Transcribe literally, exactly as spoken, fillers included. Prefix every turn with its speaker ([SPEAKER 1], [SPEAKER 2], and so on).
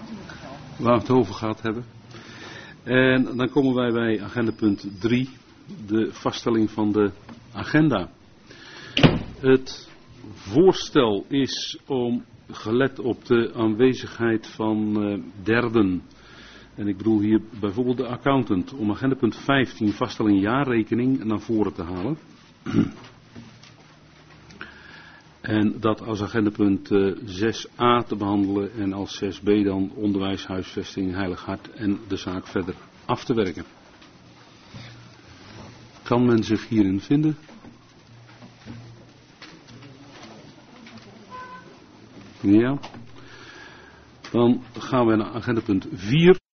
[SPEAKER 1] waar we het over gehad hebben. En dan komen wij bij agendapunt drie, de vaststelling van de agenda. Het voorstel is om, gelet op de aanwezigheid van uh, derden, en ik bedoel hier bijvoorbeeld de accountant, om agendapunt vijftien, vaststelling jaarrekening, naar voren te halen. En dat als agendapunt uh, zes a te behandelen en als zes b dan onderwijs, huisvesting, Heilig Hart en de zaak verder af te werken. Kan men zich hierin vinden? Ja. Dan gaan we naar agendapunt vier.